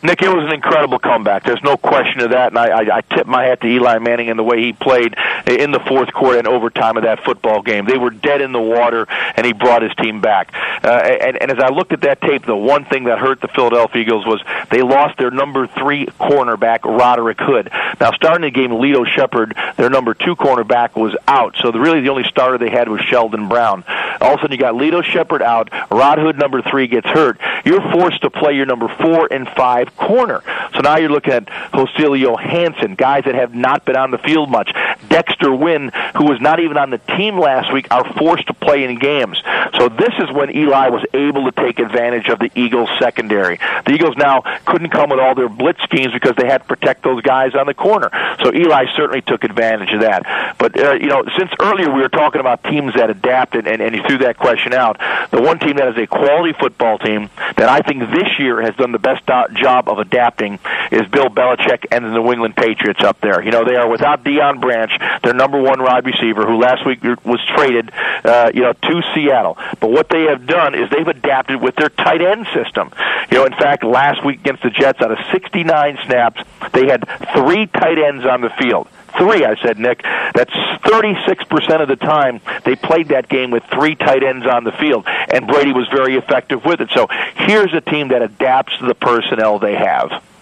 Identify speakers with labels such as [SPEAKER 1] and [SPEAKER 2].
[SPEAKER 1] Nick, it was an incredible comeback. There's no question of that, and I tip my hat to Eli Manning and the way he played in the fourth quarter and overtime of that football game. They were dead in the water, and he brought his team back. And as I looked at that tape, the one thing that hurt the Philadelphia Eagles was they lost their number 3 cornerback, Roderick Hood. Now, starting the game, Lito Shepherd, their number 2 cornerback, was out, so really the only starter they had was Sheldon Brown. All of a sudden, you got Lito Shepherd out, Rod Hood, number 3, gets hurt. You're forced to play your number 4 and 5 corner. So now you're looking at Hostilio Hansen, guys that have not been on the field much. Dexter Wynn, who was not even on the team last week, are forced to play in games. So this is when Eli was able to take advantage of the Eagles' secondary. The Eagles now couldn't come with all their blitz schemes because they had to protect those guys on the corner. So Eli certainly took advantage of that. But, since earlier we were talking about teams that adapted, and you threw that question out, the one team that is a quality football team that I think this year has done the best job of adapting is Bill Belichick and the New England Patriots up there. They are without Deion Branch, their number 1 wide receiver, who last week was traded, to Seattle. But what they have done is they've adapted with their tight end system. In fact, last week against the Jets, out of 69 snaps, they had 3 tight ends on the field. 3, I said, Nick. That's 36% of the time they played that game with 3 tight ends on the field, and Brady was very effective with it. So here's a team that adapts to the personnel they have.